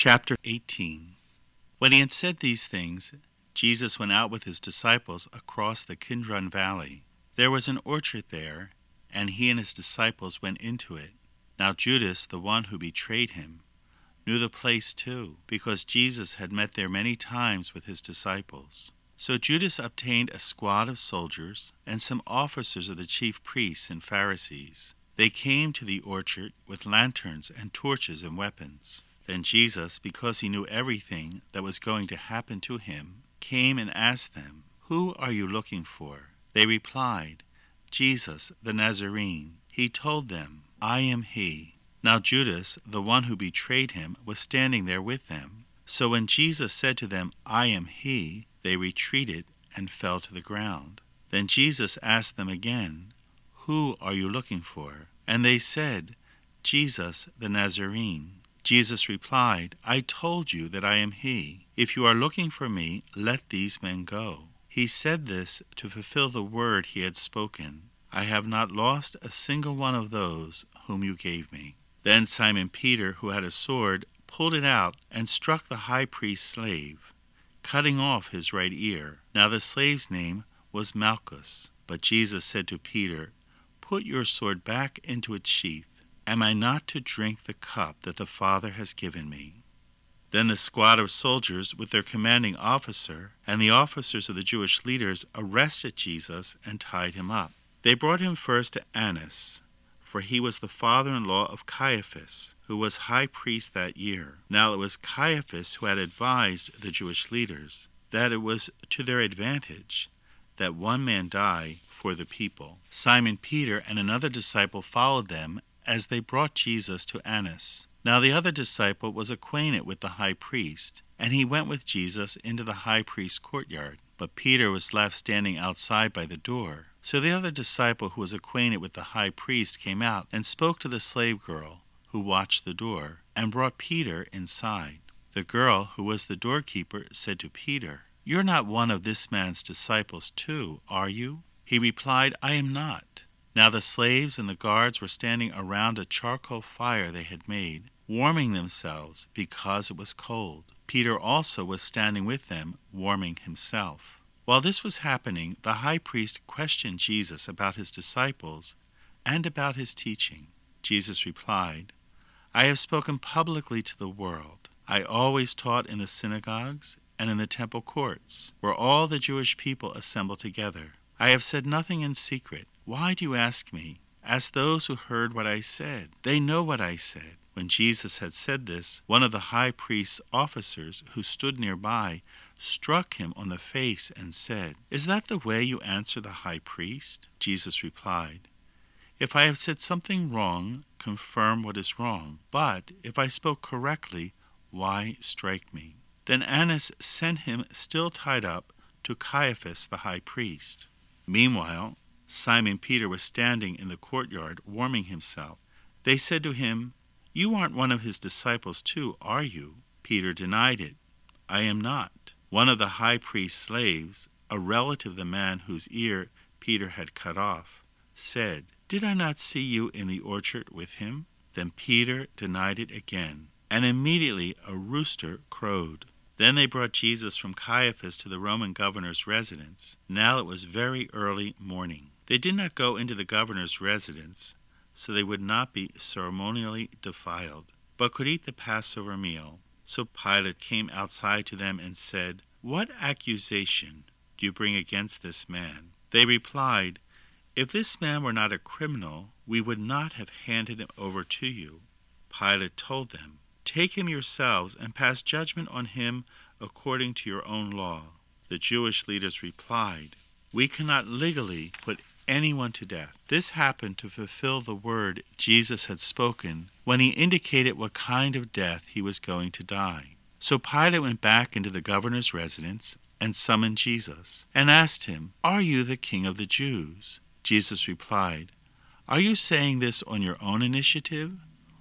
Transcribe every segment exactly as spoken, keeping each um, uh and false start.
Chapter eighteen. When he had said these things, Jesus went out with his disciples across the Kidron Valley. There was an orchard there, and he and his disciples went into it. Now Judas, the one who betrayed him, knew the place too, because Jesus had met there many times with his disciples. So Judas obtained a squad of soldiers and some officers of the chief priests and Pharisees. They came to the orchard with lanterns and torches and weapons. Then Jesus, because he knew everything that was going to happen to him, came and asked them, "Who are you looking for?" They replied, "Jesus, the Nazarene." He told them, "I am he." Now Judas, the one who betrayed him, was standing there with them. So when Jesus said to them, "I am he," they retreated and fell to the ground. Then Jesus asked them again, "Who are you looking for?" And they said, "Jesus, the Nazarene." Jesus replied, "I told you that I am he. If you are looking for me, let these men go." He said this to fulfill the word he had spoken. "I have not lost a single one of those whom you gave me." Then Simon Peter, who had a sword, pulled it out and struck the high priest's slave, cutting off his right ear. Now the slave's name was Malchus. But Jesus said to Peter, "Put your sword back into its sheath. Am I not to drink the cup that the Father has given me?" Then the squad of soldiers with their commanding officer and the officers of the Jewish leaders arrested Jesus and tied him up. They brought him first to Annas, for he was the father-in-law of Caiaphas, who was high priest that year. Now it was Caiaphas who had advised the Jewish leaders that it was to their advantage that one man die for the people. Simon Peter and another disciple followed them as they brought Jesus to Annas. Now the other disciple was acquainted with the high priest, and he went with Jesus into the high priest's courtyard. But Peter was left standing outside by the door. So the other disciple who was acquainted with the high priest came out and spoke to the slave girl who watched the door, and brought Peter inside. The girl, who was the doorkeeper, said to Peter, "You're not one of this man's disciples too, are you?" He replied, "I am not." Now the slaves and the guards were standing around a charcoal fire they had made, warming themselves because it was cold. Peter also was standing with them, warming himself. While this was happening, the high priest questioned Jesus about his disciples and about his teaching. Jesus replied, "I have spoken publicly to the world. I always taught in the synagogues and in the temple courts, where all the Jewish people assemble together. I have said nothing in secret. Why do you ask me? Ask those who heard what I said. They know what I said." When Jesus had said this, one of the high priest's officers who stood nearby struck him on the face and said, "Is that the way you answer the high priest?" Jesus replied, "If I have said something wrong, confirm what is wrong. But if I spoke correctly, why strike me?" Then Annas sent him still tied up to Caiaphas the high priest. Meanwhile, Simon Peter was standing in the courtyard warming himself. They said to him, "You aren't one of his disciples too, are you?" Peter denied it. "I am not." One of the high priest's slaves, a relative of the man whose ear Peter had cut off, said, "Did I not see you in the orchard with him?" Then Peter denied it again, and immediately a rooster crowed. Then they brought Jesus from Caiaphas to the Roman governor's residence. Now it was very early morning. They did not go into the governor's residence, so they would not be ceremonially defiled, but could eat the Passover meal. So Pilate came outside to them and said, "What accusation do you bring against this man?" They replied, "If this man were not a criminal, we would not have handed him over to you." Pilate told them, "Take him yourselves and pass judgment on him according to your own law." The Jewish leaders replied, "We cannot legally put anyone to death." This happened to fulfill the word Jesus had spoken when he indicated what kind of death he was going to die. So Pilate went back into the governor's residence and summoned Jesus and asked him, "Are you the king of the Jews?" Jesus replied, "Are you saying this on your own initiative,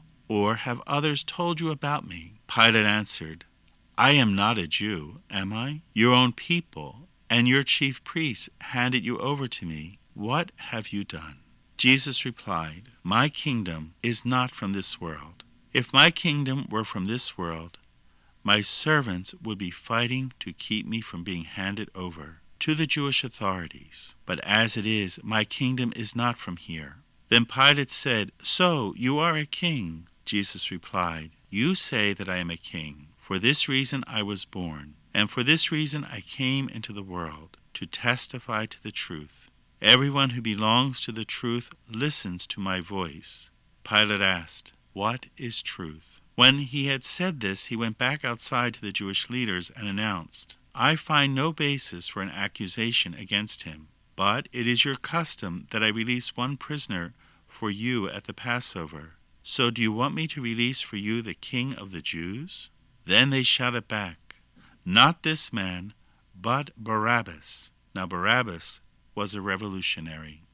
or have others told you about me?" Pilate answered, "I am not a Jew, am I? Your own people and your chief priests handed you over to me. What have you done?" Jesus replied, "My kingdom is not from this world. If my kingdom were from this world, my servants would be fighting to keep me from being handed over to the Jewish authorities. But as it is, my kingdom is not from here." Then Pilate said, "So, you are a king?" Jesus replied, "You say that I am a king. For this reason I was born, and for this reason I came into the world, to testify to the truth. Everyone who belongs to the truth listens to my voice." Pilate asked, "What is truth?" When he had said this, he went back outside to the Jewish leaders and announced, "I find no basis for an accusation against him. But it is your custom that I release one prisoner for you at the Passover. So do you want me to release for you the King of the Jews?" Then they shouted back, "Not this man, but Barabbas." Now Barabbas was a revolutionary.